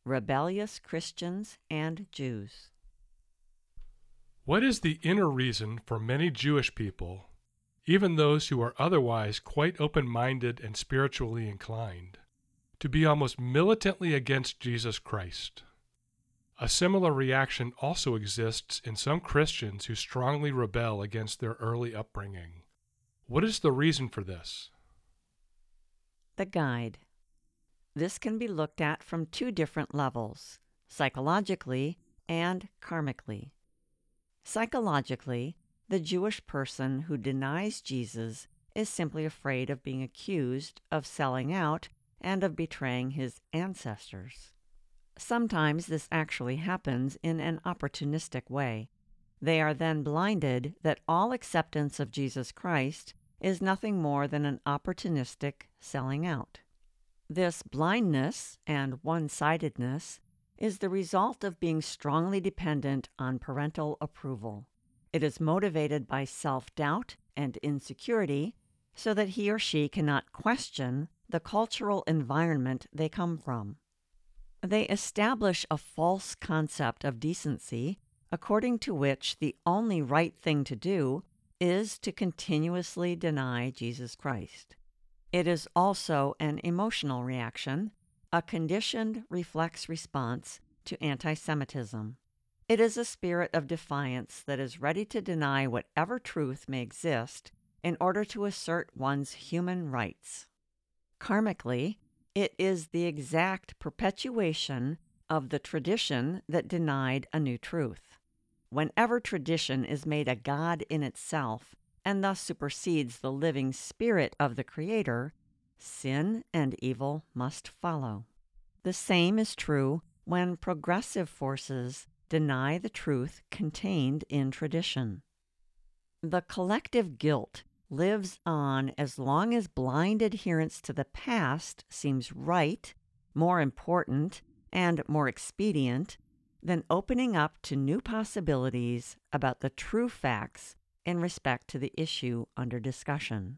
Rebellious Christians and Jews. What is the inner reason for many Jewish people, even those who are otherwise quite open-minded and spiritually inclined, to be almost militantly against Jesus Christ? A similar reaction also exists in some Christians who strongly rebel against their early upbringing. What is the reason for this? The Guide. This can be looked at from two different levels, psychologically and karmically. Psychologically, the Jewish person who denies Jesus is simply afraid of being accused of selling out and of betraying his ancestors. Sometimes this actually happens in an opportunistic way. They are then blinded that all acceptance of Jesus Christ is nothing more than an opportunistic selling out. This blindness and one-sidedness is the result of being strongly dependent on parental approval. It is motivated by self-doubt and insecurity so that he or she cannot question the cultural environment they come from. They establish a false concept of decency according to which the only right thing to do is to continuously deny Jesus Christ. It is also an emotional reaction, a conditioned reflex response to anti-Semitism. It is a spirit of defiance that is ready to deny whatever truth may exist in order to assert one's human rights. Karmically, it is the exact perpetuation of the tradition that denied a new truth. Whenever tradition is made a god in itself, and thus supersedes the living spirit of the Creator, sin and evil must follow. The same is true when progressive forces deny the truth contained in tradition. The collective guilt lives on as long as blind adherence to the past seems right, more important, and more expedient than opening up to new possibilities about the true facts in respect to the issue under discussion.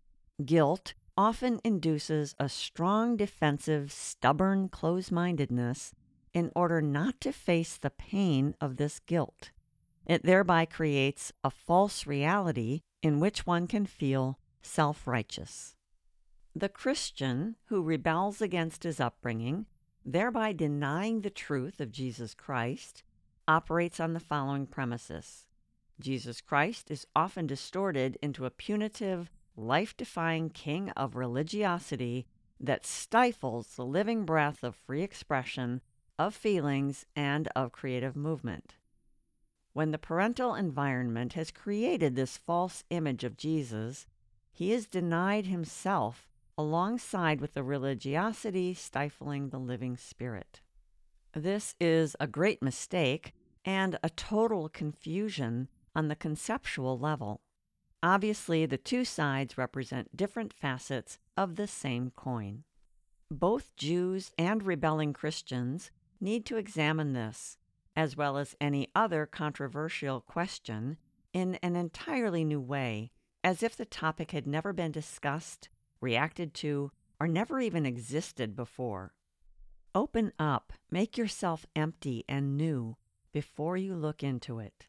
Guilt often induces a strong defensive, stubborn close-mindedness in order not to face the pain of this guilt. It thereby creates a false reality in which one can feel self-righteous. The Christian who rebels against his upbringing, thereby denying the truth of Jesus Christ, operates on the following premises. Jesus Christ is often distorted into a punitive, life-defying king of religiosity that stifles the living breath of free expression, of feelings, and of creative movement. When the parental environment has created this false image of Jesus, he is denied himself alongside with the religiosity stifling the living spirit. This is a great mistake and a total confusion on the conceptual level. Obviously, the two sides represent different facets of the same coin. Both Jews and rebelling Christians need to examine this, as well as any other controversial question, in an entirely new way, as if the topic had never been discussed, reacted to, or never even existed before. Open up, make yourself empty and new before you look into it.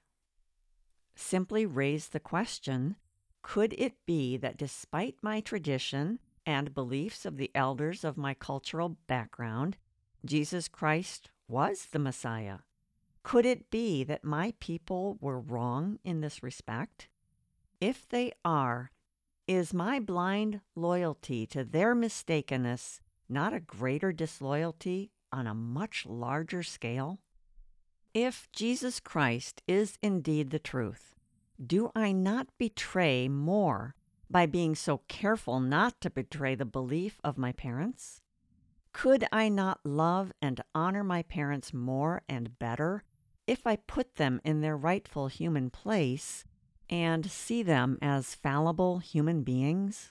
Simply raise the question, could it be that despite my tradition and beliefs of the elders of my cultural background, Jesus Christ was the Messiah? Could it be that my people were wrong in this respect? If they are, is my blind loyalty to their mistakenness not a greater disloyalty on a much larger scale? If Jesus Christ is indeed the truth, do I not betray more by being so careful not to betray the belief of my parents? Could I not love and honor my parents more and better if I put them in their rightful human place and see them as fallible human beings?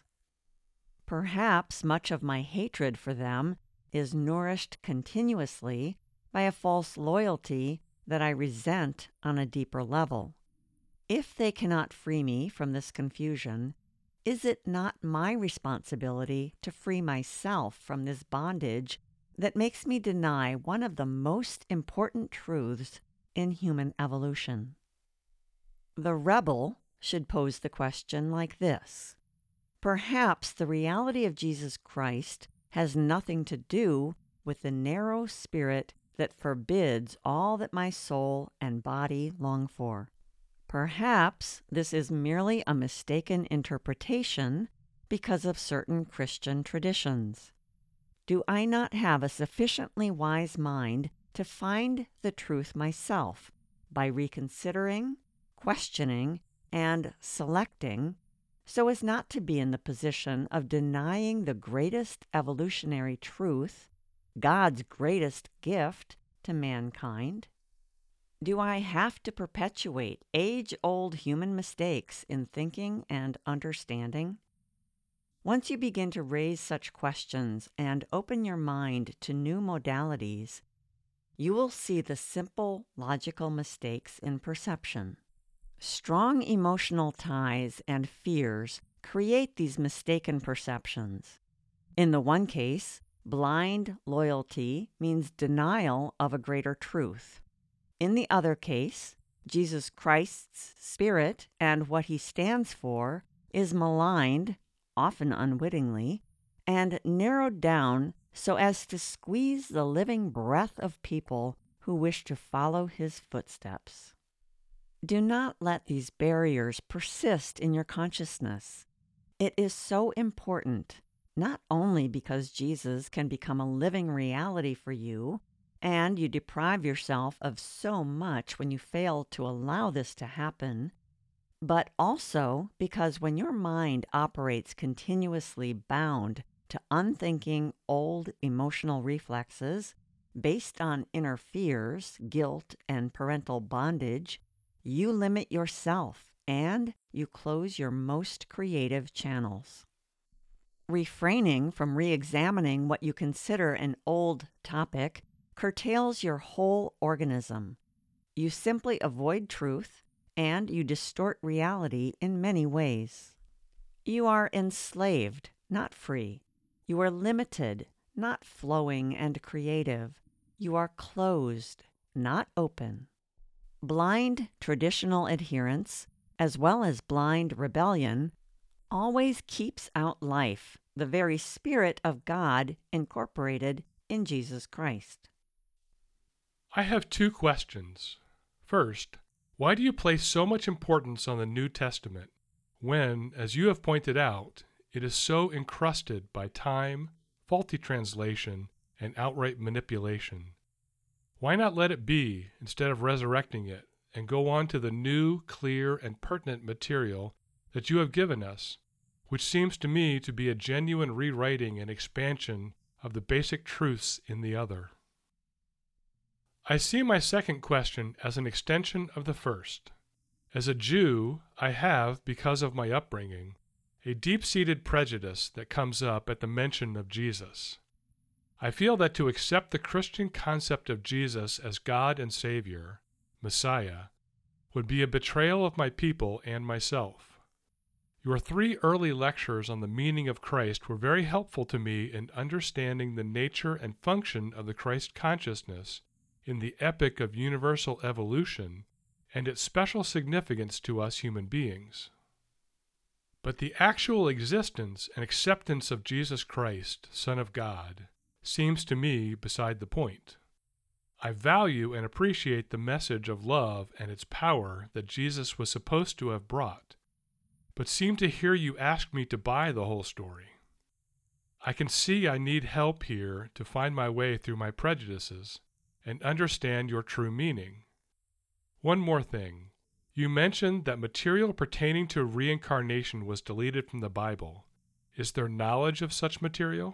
Perhaps much of my hatred for them is nourished continuously by a false loyalty that I resent on a deeper level. If they cannot free me from this confusion, is it not my responsibility to free myself from this bondage that makes me deny one of the most important truths in human evolution? The rebel should pose the question like this: perhaps the reality of Jesus Christ has nothing to do with the narrow spirit that forbids all that my soul and body long for. Perhaps this is merely a mistaken interpretation because of certain Christian traditions. Do I not have a sufficiently wise mind to find the truth myself by reconsidering, questioning, and selecting, so as not to be in the position of denying the greatest evolutionary truth, God's greatest gift to mankind? Do I have to perpetuate age-old human mistakes in thinking and understanding? Once you begin to raise such questions and open your mind to new modalities, you will see the simple, logical mistakes in perception. Strong emotional ties and fears create these mistaken perceptions. In the one case, blind loyalty means denial of a greater truth. In the other case, Jesus Christ's Spirit and what he stands for is maligned, often unwittingly, and narrowed down so as to squeeze the living breath of people who wish to follow his footsteps. Do not let these barriers persist in your consciousness. It is so important, not only because Jesus can become a living reality for you, and you deprive yourself of so much when you fail to allow this to happen, but also because when your mind operates continuously bound to unthinking old emotional reflexes based on inner fears, guilt, and parental bondage, you limit yourself and you close your most creative channels. Refraining from re-examining what you consider an old topic curtails your whole organism. You simply avoid truth, and you distort reality in many ways. You are enslaved, not free. You are limited, not flowing and creative. You are closed, not open. Blind traditional adherence, as well as blind rebellion, always keeps out life, the very Spirit of God incorporated in Jesus Christ. I have two questions. First, why do you place so much importance on the New Testament when, as you have pointed out, it is so encrusted by time, faulty translation, and outright manipulation? Why not let it be instead of resurrecting it and go on to the new, clear, and pertinent material that you have given us, which seems to me to be a genuine rewriting and expansion of the basic truths in the other? I see my second question as an extension of the first. As a Jew, I have, because of my upbringing, a deep-seated prejudice that comes up at the mention of Jesus. I feel that to accept the Christian concept of Jesus as God and Savior, Messiah, would be a betrayal of my people and myself. Your 3 early lectures on the meaning of Christ were very helpful to me in understanding the nature and function of the Christ consciousness in the epic of universal evolution and its special significance to us human beings. But the actual existence and acceptance of Jesus Christ, Son of God, seems to me beside the point. I value and appreciate the message of love and its power that Jesus was supposed to have brought, but seem to hear you ask me to buy the whole story. I can see I need help here to find my way through my prejudices and understand your true meaning. One more thing. You mentioned that material pertaining to reincarnation was deleted from the Bible. Is there knowledge of such material?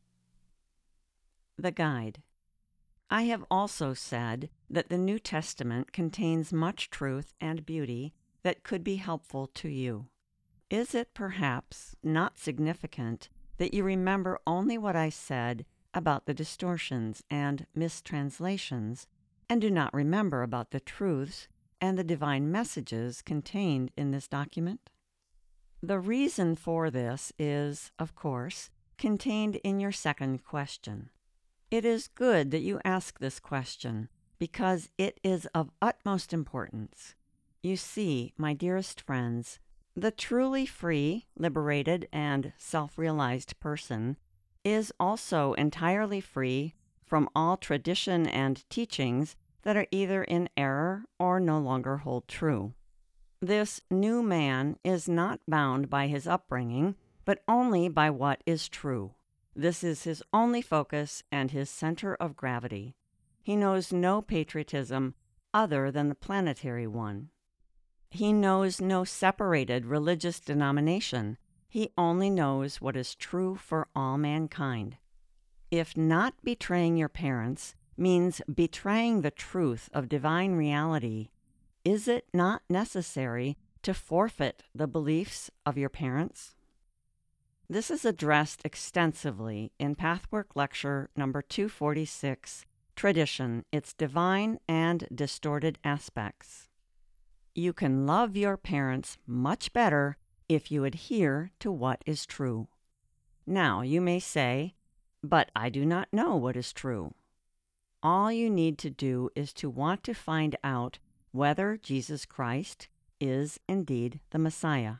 The Guide. I have also said that the New Testament contains much truth and beauty that could be helpful to you. Is it perhaps not significant that you remember only what I said about the distortions and mistranslations, and do not remember about the truths and the divine messages contained in this document? The reason for this is, of course, contained in your second question. It is good that you ask this question, because it is of utmost importance. You see, my dearest friends, the truly free, liberated, and self-realized person is also entirely free from all tradition and teachings that are either in error or no longer hold true. This new man is not bound by his upbringing, but only by what is true. This is his only focus and his center of gravity. He knows no patriotism other than the planetary one. He knows no separated religious denomination. He only knows what is true for all mankind. If not betraying your parents means betraying the truth of divine reality, is it not necessary to forfeit the beliefs of your parents? This is addressed extensively in Pathwork Lecture number 246, Tradition, Its Divine and Distorted Aspects. You can love your parents much better if you adhere to what is true. Now, you may say, but I do not know what is true. All you need to do is to want to find out whether Jesus Christ is indeed the Messiah.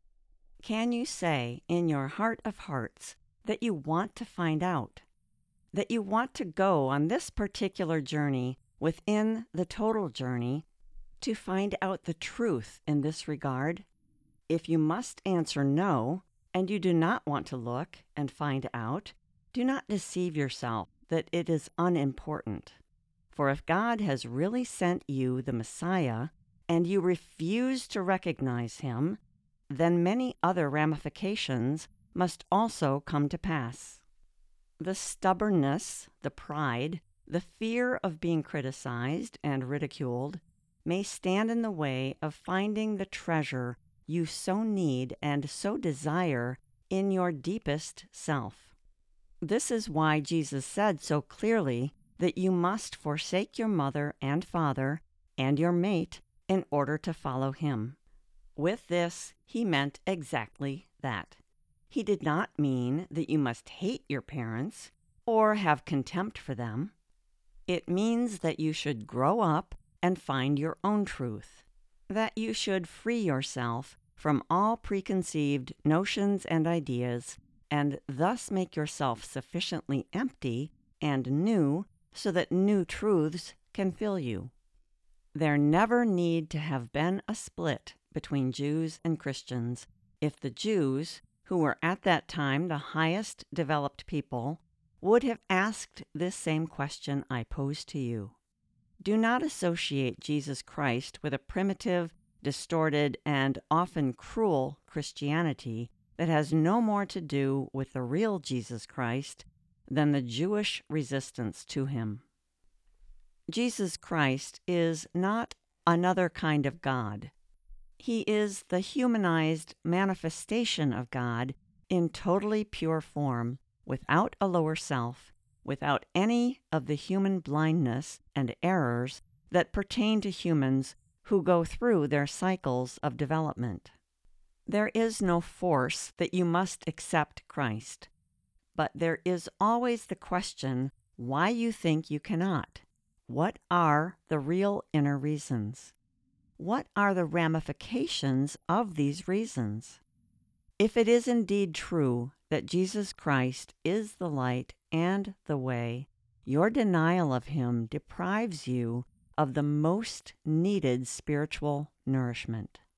Can you say in your heart of hearts that you want to find out, that you want to go on this particular journey within the total journey to find out the truth in this regard? If you must answer no, and you do not want to look and find out, do not deceive yourself that it is unimportant. For if God has really sent you the Messiah, and you refuse to recognize him, then many other ramifications must also come to pass. The stubbornness, the pride, the fear of being criticized and ridiculed may stand in the way of finding the treasure you so need and so desire in your deepest self. This is why Jesus said so clearly that you must forsake your mother and father and your mate in order to follow him. With this, he meant exactly that. He did not mean that you must hate your parents or have contempt for them. It means that you should grow up and find your own truth, that you should free yourself from all preconceived notions and ideas, and thus make yourself sufficiently empty and new so that new truths can fill you. There never need to have been a split between Jews and Christians if the Jews, who were at that time the highest developed people, would have asked this same question I pose to you. Do not associate Jesus Christ with a primitive, distorted, and often cruel Christianity that has no more to do with the real Jesus Christ than the Jewish resistance to him. Jesus Christ is not another kind of God. He is the humanized manifestation of God in totally pure form, without a lower self, without any of the human blindness and errors that pertain to humans who go through their cycles of development. There is no force that you must accept Christ, but there is always the question why you think you cannot. What are the real inner reasons? What are the ramifications of these reasons? If it is indeed true that Jesus Christ is the light and the way, your denial of him deprives you of the most needed spiritual nourishment.